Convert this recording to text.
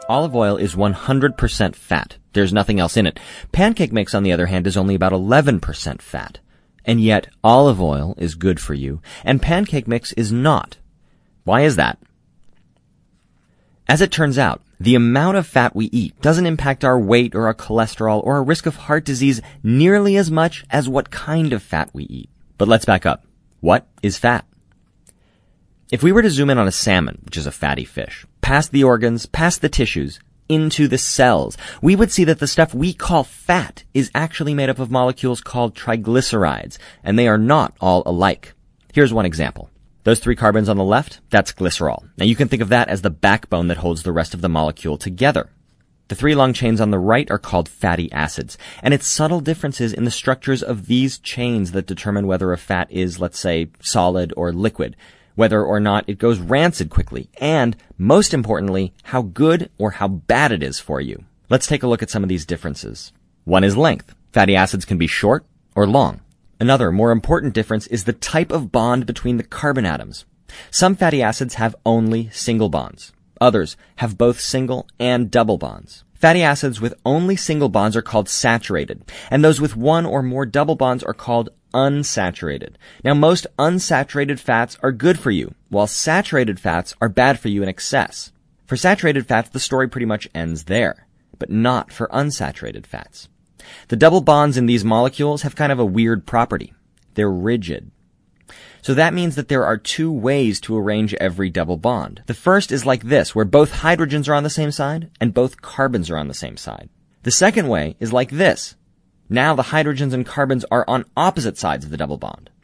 olive oil is 100% fat. There's nothing else in it. Pancake mix, on the other hand, is only about 11% fat. And yet, olive oil is good for you, and pancake mix is not. Why is that? As it turns out, the amount of fat we eat doesn't impact our weight or our cholesterol or our risk of heart disease nearly as much as what kind of fat we eat. But let's back up. What is fat? If we were to zoom in on a salmon, which is a fatty fish, past the organs, past the tissues, into the cells, we would see that the stuff we call fat is actually made up of molecules called triglycerides, and they are not all alike. Here's one example. Those 3 carbons on the left, that's glycerol. Now you can think of that as the backbone that holds the rest of the molecule together. The 3 long chains on the right are called fatty acids, and it's subtle differences in the structures of these chains that determine whether a fat is, let's say, solid or liquid, whether or not it goes rancid quickly, and, most importantly, how good or how bad it is for you. Let's take a look at some of these differences. One is length. Fatty acids can be short or long. Another, more important difference is the type of bond between the carbon atoms. Some fatty acids have only single bonds. Others have both single and double bonds. Fatty acids with only single bonds are called saturated, and those with one or more double bonds are called unsaturated. Now, most unsaturated fats are good for you, while saturated fats are bad for you in excess. For saturated fats, the story pretty much ends there, but not for unsaturated fats. The double bonds in these molecules have kind of a weird property. They're rigid. So that means that there are 2 ways to arrange every double bond. The first is like this, where both hydrogens are on the same side and both carbons are on the same side. The second way is like this. Now the hydrogens and carbons are on opposite sides of the double bond.